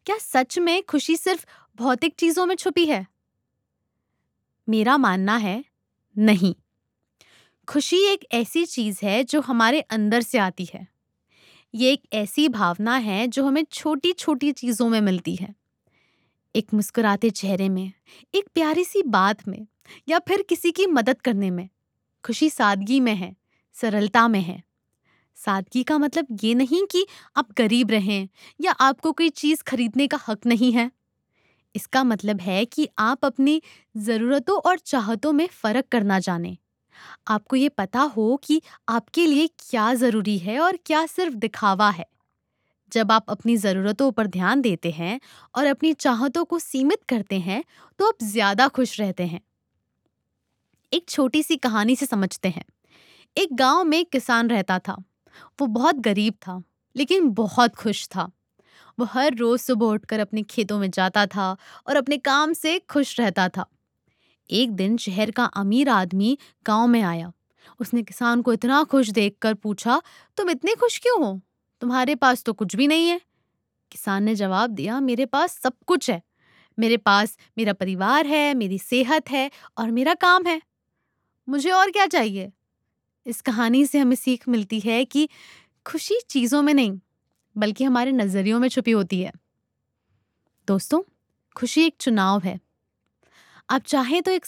क्या सच में खुशी सिर्फ भौतिक चीजों में छुपी है? मेरा मानना है नहीं। खुशी एक ऐसी चीज है जो हमारे अंदर से आती है। ये एक ऐसी भावना है जो हमें छोटी छोटी चीजों में मिलती है। एक मुस्कुराते चेहरे में, एक प्यारी सी बात में, या फिर किसी की मदद करने में। खुशी सादगी में है, सरलता में है। सादगी का मतलब ये नहीं कि आप गरीब रहें या आपको कोई चीज खरीदने का हक नहीं है। इसका मतलब है कि आप अपनी जरूरतों और चाहतों में फर्क करना जानें। आपको ये पता हो कि आपके लिए क्या जरूरी है और क्या सिर्फ दिखावा है। जब आप अपनी जरूरतों पर ध्यान देते हैं और अपनी चाहतों को सीमित करते हैं, तो आप ज्यादा खुश रहते हैं। एक छोटी सी कहानी से समझते हैं। एक गांव में एक किसान रहता था। वो बहुत गरीब था, लेकिन बहुत खुश था। वो हर रोज सुबह उठकर अपने खेतों में जाता था और अपने काम से खुश रहता था। एक दिन शहर का अमीर आदमी गांव में आया। उसने किसान को इतना खुश देखकर पूछा, तुम इतने खुश क्यों हो? तुम्हारे पास तो कुछ भी नहीं है। किसान ने जवाब दिया, मेरे पास सब कुछ है। मेरे पास मेरा परिवार है, मेरी सेहत है और मेरा काम है। मुझे और क्या चाहिए? इस कहानी से हमें सीख मिलती है कि खुशी चीजों में नहीं, बल्कि हमारे नजरियों में छुपी होती है। दोस्तों, खुशी एक चुनाव है। आप चाहें तो एक